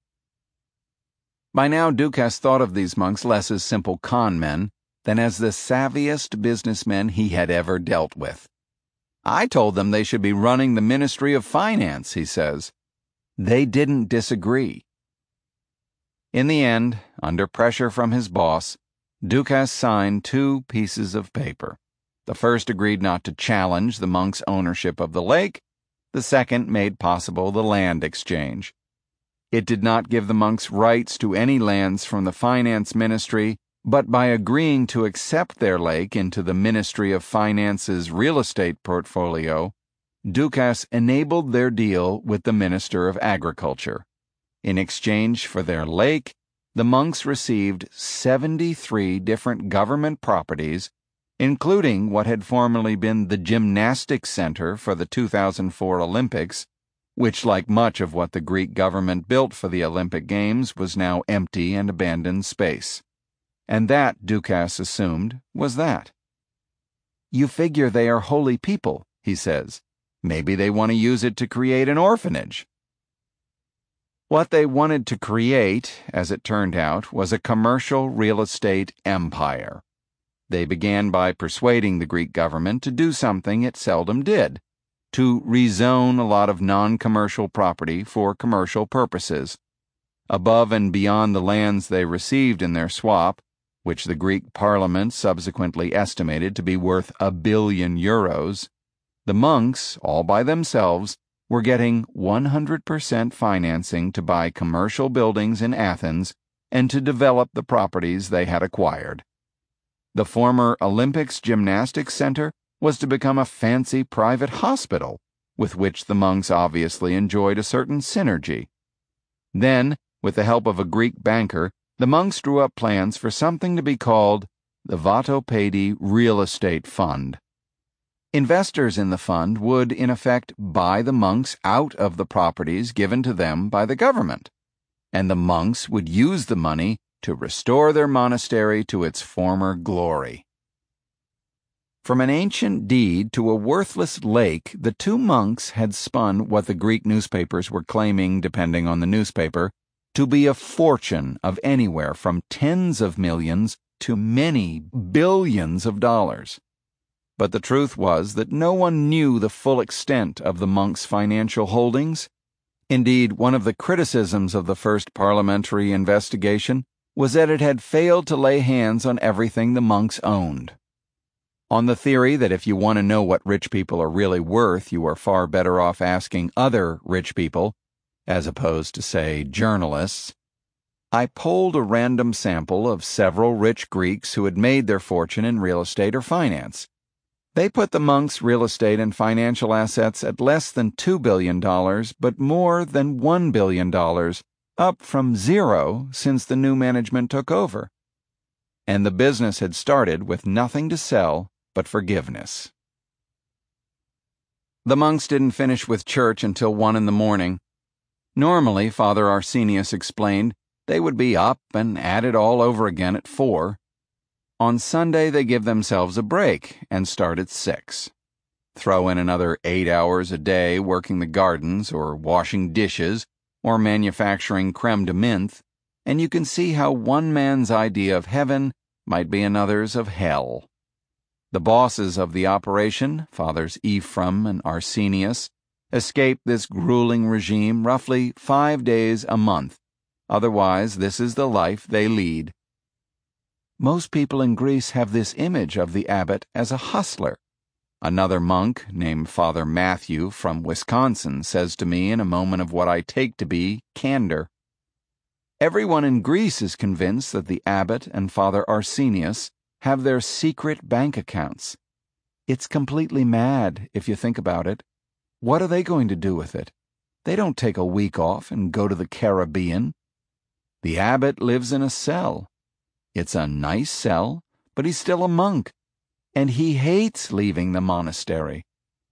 By now, Dukas thought of these monks less as simple con men than as the savviest businessmen he had ever dealt with. "I told them they should be running the Ministry of Finance," he says. They didn't disagree. In the end, under pressure from his boss, Dukas signed 2 pieces of paper. The first agreed not to challenge the monks' ownership of the lake. The second made possible the land exchange. It did not give the monks rights to any lands from the finance ministry, but by agreeing to accept their lake into the Ministry of Finance's real estate portfolio, Dukas enabled their deal with the Minister of Agriculture. In exchange for their lake, the monks received 73 different government properties, including what had formerly been the gymnastics center for the 2004 Olympics, which, like much of what the Greek government built for the Olympic Games, was now empty and abandoned space. And that, Dukas assumed, was that. "You figure they are holy people," he says. "Maybe they want to use it to create an orphanage." What they wanted to create, as it turned out, was a commercial real estate empire. They began by persuading the Greek government to do something it seldom did, to rezone a lot of non-commercial property for commercial purposes. Above and beyond the lands they received in their swap, which the Greek parliament subsequently estimated to be worth €1 billion, the monks, all by themselves, were getting 100% financing to buy commercial buildings in Athens and to develop the properties they had acquired. The former Olympics Gymnastics Center was to become a fancy private hospital, with which the monks obviously enjoyed a certain synergy. Then, with the help of a Greek banker, the monks drew up plans for something to be called the Vatopedi Real Estate Fund. Investors in the fund would, in effect, buy the monks out of the properties given to them by the government, and the monks would use the money to restore their monastery to its former glory. From an ancient deed to a worthless lake, the two monks had spun what the Greek newspapers were claiming, depending on the newspaper, to be a fortune of anywhere from tens of millions to many billions of dollars. But the truth was that no one knew the full extent of the monks' financial holdings. Indeed, one of the criticisms of the first parliamentary investigation was that it had failed to lay hands on everything the monks owned. On the theory that if you want to know what rich people are really worth, you are far better off asking other rich people, as opposed to, say, journalists, I polled a random sample of several rich Greeks who had made their fortune in real estate or finance. They put the monks' real estate and financial assets at less than $2 billion, but more than $1 billion, up from zero since the new management took over. And the business had started with nothing to sell but forgiveness. The monks didn't finish with church until 1 a.m. Normally, Father Arsenius explained, they would be up and at it all over again at 4. On Sunday, they give themselves a break and start at 6. Throw in another 8 hours a day working the gardens or washing dishes or manufacturing creme de menthe, and you can see how one man's idea of heaven might be another's of hell. The bosses of the operation, Fathers Ephraim and Arsenius, escape this grueling regime roughly 5 days a month. Otherwise, this is the life they lead. Most people in Greece have this image of the abbot as a hustler. Another monk, named Father Matthew from Wisconsin, says to me in a moment of what I take to be candor. Everyone in Greece is convinced that the abbot and Father Arsenius have their secret bank accounts. It's completely mad, if you think about it. What are they going to do with it? They don't take a week off and go to the Caribbean. The abbot lives in a cell. It's a nice cell, but he's still a monk, and he hates leaving the monastery.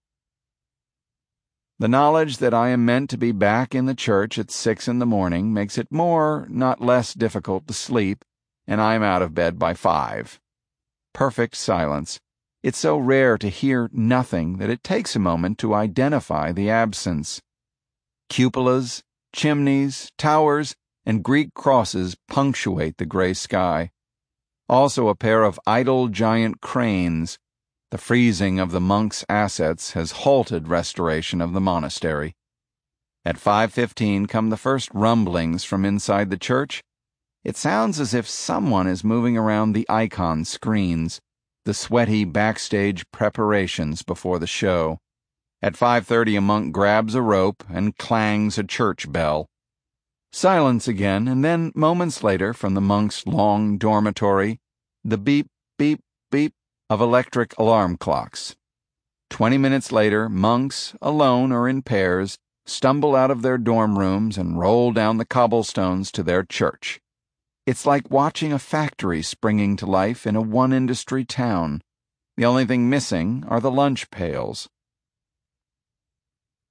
The knowledge that I am meant to be back in the church at 6 a.m. makes it more, not less difficult to sleep, and I am out of bed by 5. Perfect silence. It's so rare to hear nothing that it takes a moment to identify the absence. Cupolas, chimneys, towers, and Greek crosses punctuate the gray sky. Also a pair of idle giant cranes. The freezing of the monks' assets has halted restoration of the monastery. At 5:15 come the first rumblings from inside the church. It sounds as if someone is moving around the icon screens, the sweaty backstage preparations before the show. At 5:30 a monk grabs a rope and clangs a church bell. Silence again, and then, moments later, from the monks' long dormitory, the beep, beep, beep of electric alarm clocks. 20 minutes later, monks, alone or in pairs, stumble out of their dorm rooms and roll down the cobblestones to their church. It's like watching a factory springing to life in a one-industry town. The only thing missing are the lunch pails.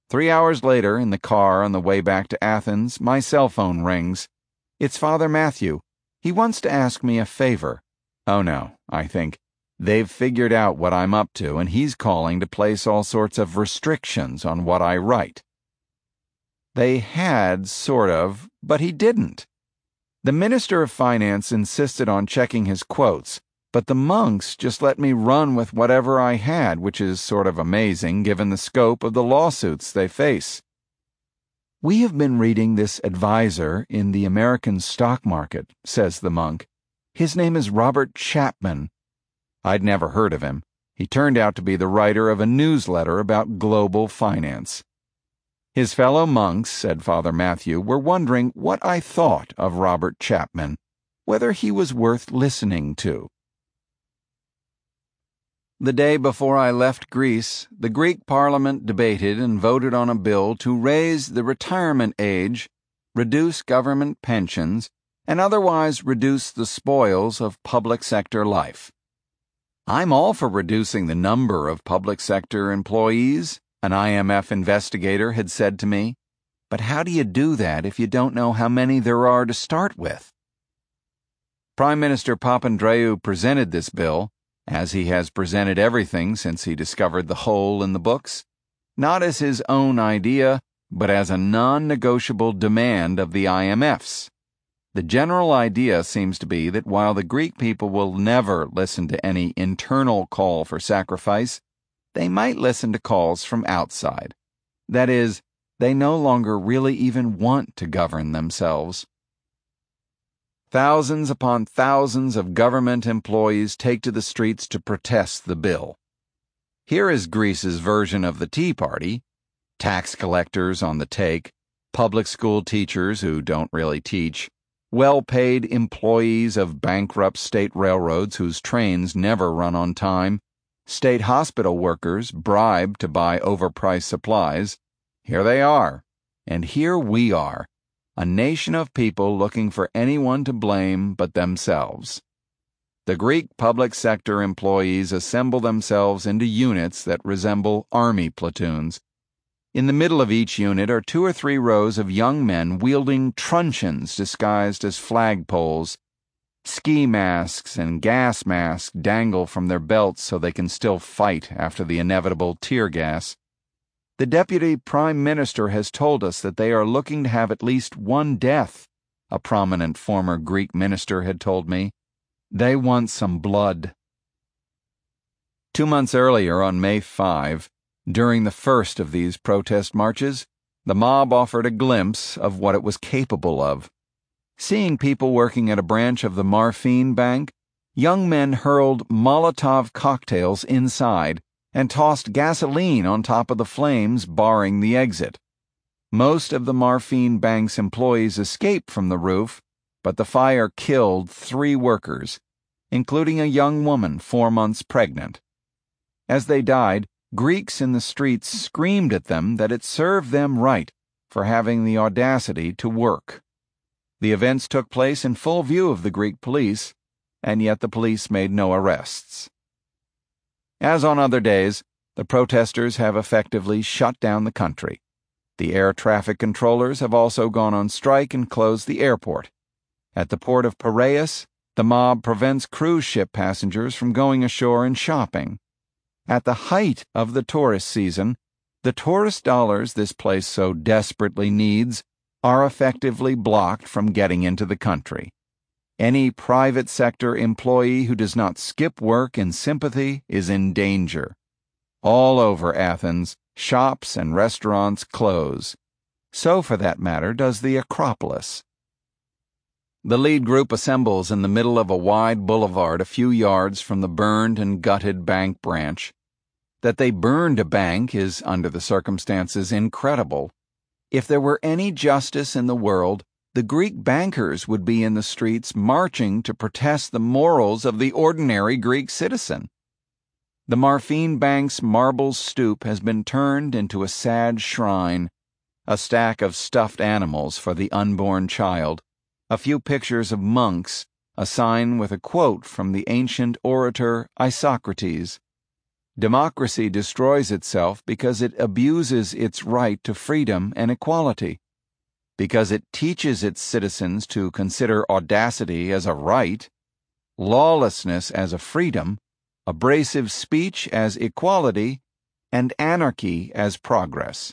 3 hours later, in the car on the way back to Athens, my cell phone rings. It's Father Matthew. He wants to ask me a favor. Oh no, I think. They've figured out what I'm up to, and he's calling to place all sorts of restrictions on what I write. They had, sort of, but he didn't. The Minister of Finance insisted on checking his quotes, but the monks just let me run with whatever I had, which is sort of amazing given the scope of the lawsuits they face. We have been reading this advisor in the American stock market, says the monk. His name is Robert Chapman. I'd never heard of him. He turned out to be the writer of a newsletter about global finance. His fellow monks, said Father Matthew, were wondering what I thought of Robert Chapman, whether he was worth listening to. The day before I left Greece, the Greek Parliament debated and voted on a bill to raise the retirement age, reduce government pensions, and otherwise reduce the spoils of public sector life. I'm all for reducing the number of public sector employees, an IMF investigator had said to me, but how do you do that if you don't know how many there are to start with? Prime Minister Papandreou presented this bill, as he has presented everything since he discovered the hole in the books, not as his own idea, but as a non-negotiable demand of the IMF's. The general idea seems to be that while the Greek people will never listen to any internal call for sacrifice, they might listen to calls from outside. That is, they no longer really even want to govern themselves. Thousands upon thousands of government employees take to the streets to protest the bill. Here is Greece's version of the Tea Party: tax collectors on the take, public school teachers who don't really teach, well-paid employees of bankrupt state railroads whose trains never run on time, state hospital workers bribed to buy overpriced supplies. Here they are, and here we are, a nation of people looking for anyone to blame but themselves. The Greek public sector employees assemble themselves into units that resemble army platoons. In the middle of each unit are 2 or 3 rows of young men wielding truncheons disguised as flagpoles. Ski masks and gas masks dangle from their belts so they can still fight after the inevitable tear gas. The Deputy Prime Minister has told us that they are looking to have at least 1 death, a prominent former Greek minister had told me. They want some blood. 2 months earlier, on May 5, during the first of these protest marches, the mob offered a glimpse of what it was capable of. Seeing people working at a branch of the Marfin Bank, young men hurled Molotov cocktails inside and tossed gasoline on top of the flames, barring the exit. Most of the Marfin Bank's employees escaped from the roof, but the fire killed 3 workers, including a young woman 4 months pregnant. As they died, Greeks in the streets screamed at them that it served them right for having the audacity to work. The events took place in full view of the Greek police, and yet the police made no arrests. As on other days, the protesters have effectively shut down the country. The air traffic controllers have also gone on strike and closed the airport. At the port of Piraeus, the mob prevents cruise ship passengers from going ashore and shopping. At the height of the tourist season, the tourist dollars this place so desperately needs are effectively blocked from getting into the country. Any private sector employee who does not skip work in sympathy is in danger. All over Athens, shops and restaurants close. So, for that matter, does the Acropolis. The lead group assembles in the middle of a wide boulevard a few yards from the burned and gutted bank branch. That they burned a bank is, under the circumstances, incredible. If there were any justice in the world, the Greek bankers would be in the streets marching to protest the morals of the ordinary Greek citizen. The Marfin Bank's marble stoop has been turned into a sad shrine, a stack of stuffed animals for the unborn child, a few pictures of monks, a sign with a quote from the ancient orator Isocrates. Democracy destroys itself because it abuses its right to freedom and equality, because it teaches its citizens to consider audacity as a right, lawlessness as a freedom, abrasive speech as equality, and anarchy as progress.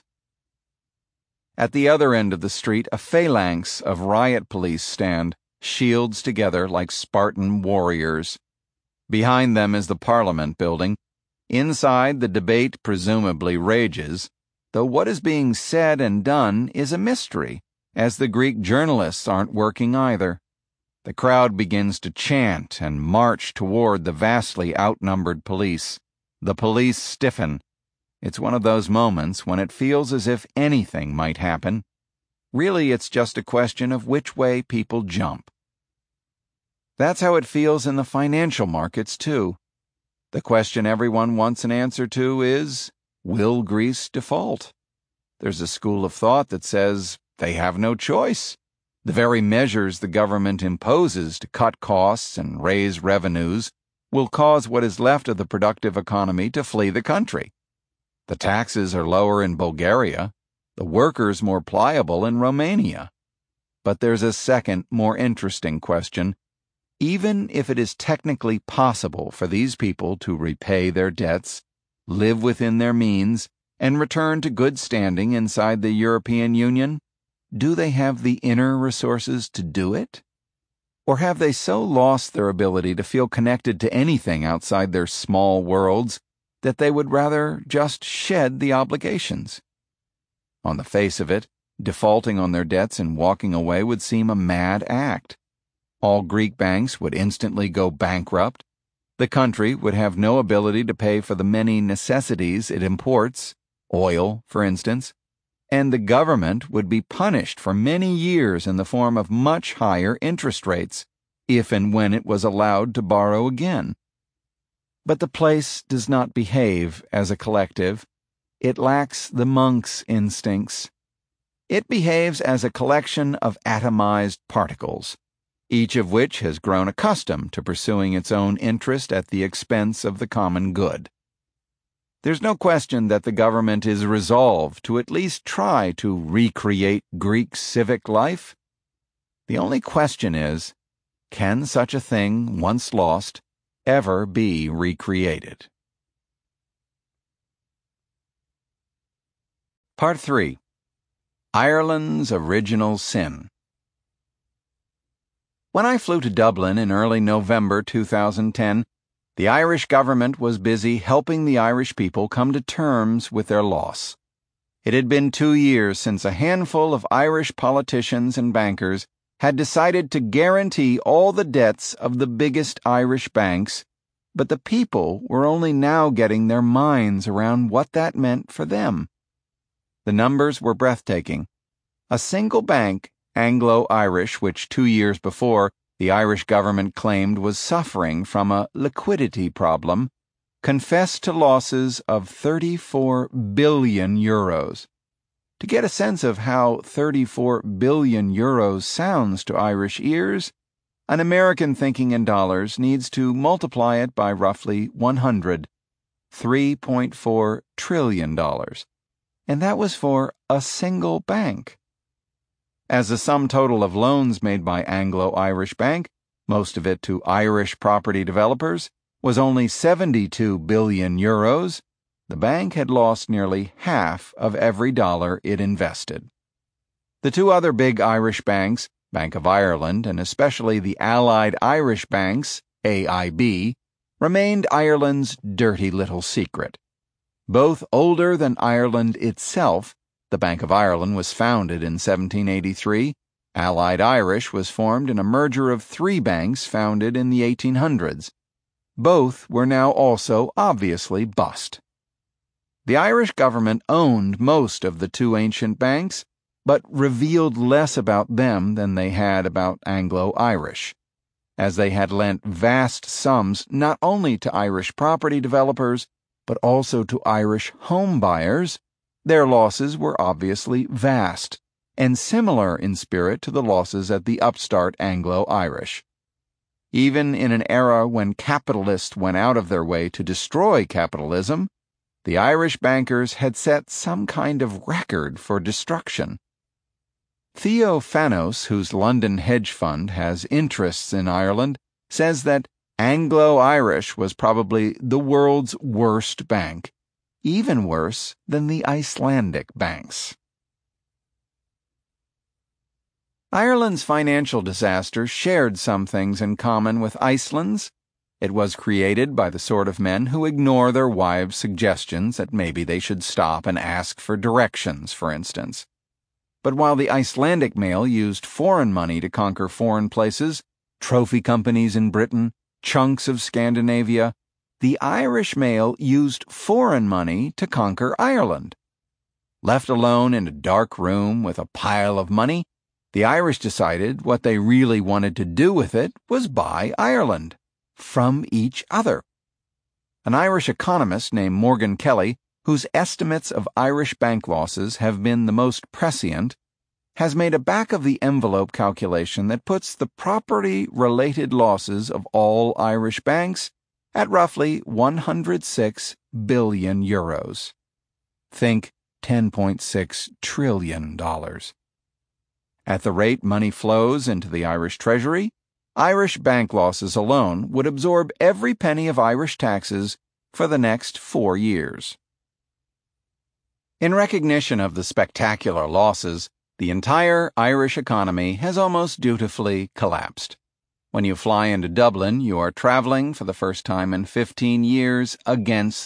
At the other end of the street, a phalanx of riot police stand, shields together like Spartan warriors. Behind them is the Parliament building. Inside, the debate presumably rages, though what is being said and done is a mystery, as the Greek journalists aren't working either. The crowd begins to chant and march toward the vastly outnumbered police. The police stiffen. It's one of those moments when it feels as if anything might happen. Really, it's just a question of which way people jump. That's how it feels in the financial markets, too. The question everyone wants an answer to is, will Greece default? There's a school of thought that says they have no choice. The very measures the government imposes to cut costs and raise revenues will cause what is left of the productive economy to flee the country. The taxes are lower in Bulgaria, the workers more pliable in Romania. But there's a second, more interesting question. Even if it is technically possible for these people to repay their debts, live within their means, and return to good standing inside the European Union, do they have the inner resources to do it? Or have they so lost their ability to feel connected to anything outside their small worlds that they would rather just shed the obligations? On the face of it, defaulting on their debts and walking away would seem a mad act. All Greek banks would instantly go bankrupt. The country would have no ability to pay for the many necessities it imports, oil, for instance, and the government would be punished for many years in the form of much higher interest rates, if and when it was allowed to borrow again. But the place does not behave as a collective. It lacks the monk's instincts. It behaves as a collection of atomized particles, each of which has grown accustomed to pursuing its own interest at the expense of the common good. There's no question that the government is resolved to at least try to recreate Greek civic life. The only question is, can such a thing, once lost, ever be recreated? Part 3. Ireland's Original Sin. When I flew to Dublin in early November 2010, the Irish government was busy helping the Irish people come to terms with their loss. It had been 2 years since a handful of Irish politicians and bankers had decided to guarantee all the debts of the biggest Irish banks, but the people were only now getting their minds around what that meant for them. The numbers were breathtaking. A single bank, Anglo-Irish, which 2 years before the Irish government claimed was suffering from a liquidity problem, confessed to losses of 34 billion euros. To get a sense of how 34 billion euros sounds to Irish ears, an American thinking in dollars needs to multiply it by roughly 100, $3.4 trillion. And that was for a single bank. As the sum total of loans made by Anglo-Irish Bank, most of it to Irish property developers, was only 72 billion euros, the bank had lost nearly half of every dollar it invested. The two other big Irish banks, Bank of Ireland and especially the Allied Irish Banks, AIB, remained Ireland's dirty little secret. Both older than Ireland itself, the Bank of Ireland was founded in 1783. Allied Irish was formed in a merger of 3 banks founded in the 1800s. Both were now also obviously bust. The Irish government owned most of the 2 ancient banks, but revealed less about them than they had about Anglo-Irish, as they had lent vast sums not only to Irish property developers, but also to Irish home buyers. Their losses were obviously vast, and similar in spirit to the losses at the upstart Anglo-Irish. Even in an era when capitalists went out of their way to destroy capitalism, the Irish bankers had set some kind of record for destruction. Theo Fanos, whose London hedge fund has interests in Ireland, says that Anglo-Irish was probably the world's worst bank, even worse than the Icelandic banks. Ireland's financial disaster shared some things in common with Iceland's. It was created by the sort of men who ignore their wives' suggestions that maybe they should stop and ask for directions, for instance. But while the Icelandic mail used foreign money to conquer foreign places, trophy companies in Britain, chunks of Scandinavia, the Irish mail used foreign money to conquer Ireland. Left alone in a dark room with a pile of money, the Irish decided what they really wanted to do with it was buy Ireland from each other. An Irish economist named Morgan Kelly, whose estimates of Irish bank losses have been the most prescient, has made a back-of-the-envelope calculation that puts the property-related losses of all Irish banks at roughly 106 billion euros. Think $10.6 trillion. At the rate money flows into the Irish treasury, Irish bank losses alone would absorb every penny of Irish taxes for the next 4 years. In recognition of the spectacular losses, the entire Irish economy has almost dutifully collapsed. When you fly into Dublin, you are traveling for the first time in 15 years against